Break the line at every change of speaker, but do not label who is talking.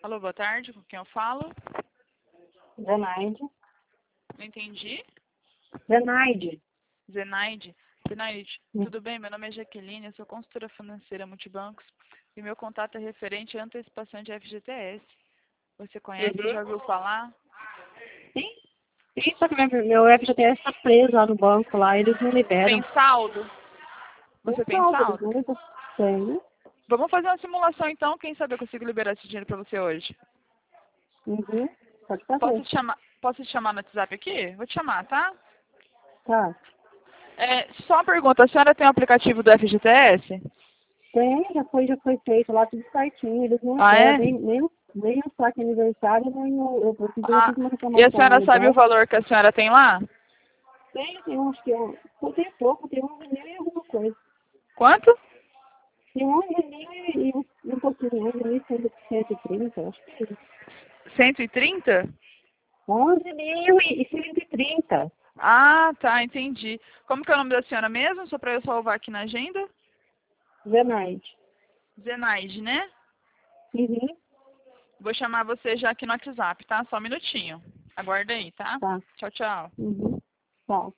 Alô, boa tarde, com quem eu falo?
Zenaide.
Não entendi.
Zenaide.
Zenaide. Zenaide, tudo bem? Meu nome é Jaqueline, eu sou consultora financeira multibancos e meu contato é referente à antecipação de FGTS. Você conhece, já ouviu falar?
Sim, sim, só que meu FGTS está preso lá no banco, lá, eles não liberam.
Tem saldo? Você tem
Eles
saldo?
não liberam. Tem.
Vamos fazer uma simulação então, quem sabe eu consigo liberar esse dinheiro para você hoje.
Uhum. Pode fazer.
Posso te chamar no WhatsApp aqui? Vou te chamar, tá?
Tá.
Só uma pergunta, a senhora tem o aplicativo do FGTS?
Tem, já foi feito lá tudo certinho. Eles não
Ah, é?
querem nem o saque aniversário, nem eu fiz uma
E a
reclamação lá
senhora
no
sabe o
banco.
valor que a senhora tem lá?
Tem, acho que tem pouco, tem 11 mil e alguma coisa.
Quanto?
Tem 11 mil e um pouquinho, 11 mil e 130, acho que é isso.
130?
11 mil e 130.
Ah, tá, entendi. Como que é o nome da senhora mesmo? Só para eu salvar aqui na agenda?
Zenaide.
Zenaide, né?
Uhum.
Vou chamar você já aqui no WhatsApp, tá? Só um minutinho. Aguarda aí, tá?
Tá.
Tchau, tchau.
Uhum. Tá.